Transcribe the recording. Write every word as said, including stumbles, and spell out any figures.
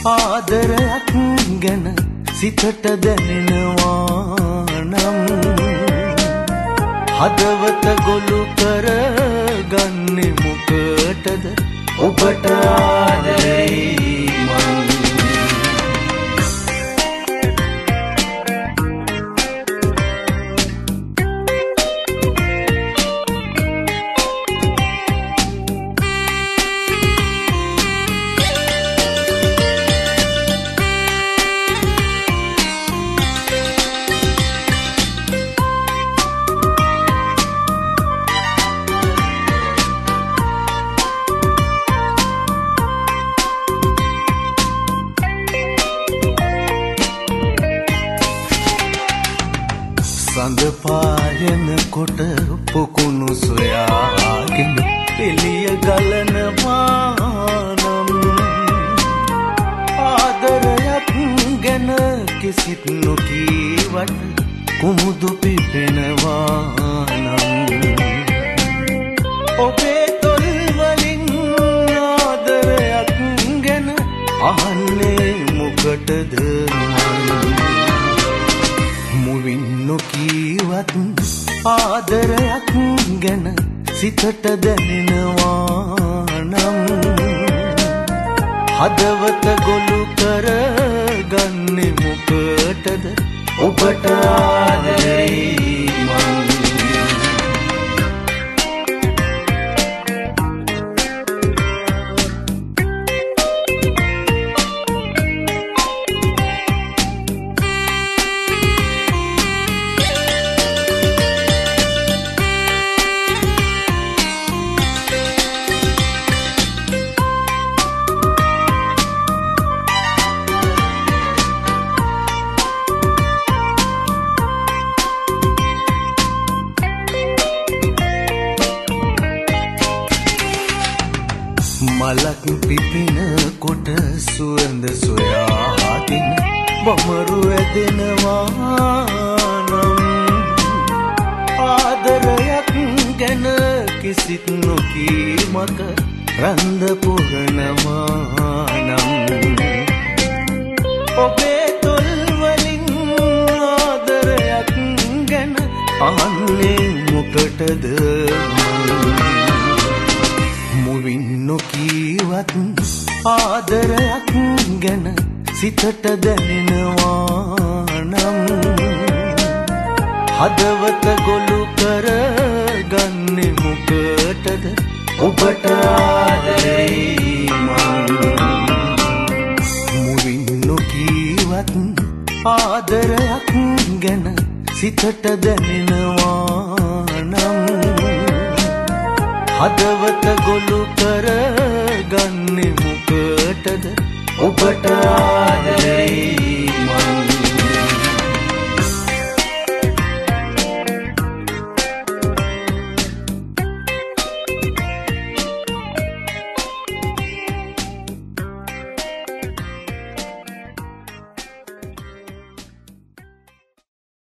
ආදරයක් ගැන සිතට දැනෙනවා නම් හදවත ගොළු කරගන්නේ මොකටද ඔබට ආදරේ මං සඳ පායන කොට පොකුණු සොයාගෙන එළිය ගලන මානම් ආදරයක් ගැන කිසිත් නොකීවට කුමුදු පිපෙනවා නම් ඔබේ තොල් වලින් ආදරයක් ගැන අහන්නේ මොකටද මුවින් නොකීවත් ආදරයක් ගැන සිතට දැනෙනවා නම් හදවත ගොළු කරගන්නේ මොකටද ඔබට ආදරේ මං මලක් පිපෙන කොට සුවඳ සොයාගෙන බමරු ඇදෙනවා නම් ආදරයක් ගැන කිසිත් නොකීමක රන්ද පුරනවා නම් ඔබේ තොල් වලින් ආදරයක් ගැන අහන්නේ මොකටද මුවින් නොකීවත් ආදරයක් ගැන සිතට දැනෙනවා නම් හදවත ගොළු කරගන්නේ මොකටද ඔබට ආදරේ මං මුවින් නොකීවත් ආදරයක් ගැන සිතට දැනෙනවා නම් හදවත ගොළු කරගන්නේ මොකටද ඔබට ආදරේ මං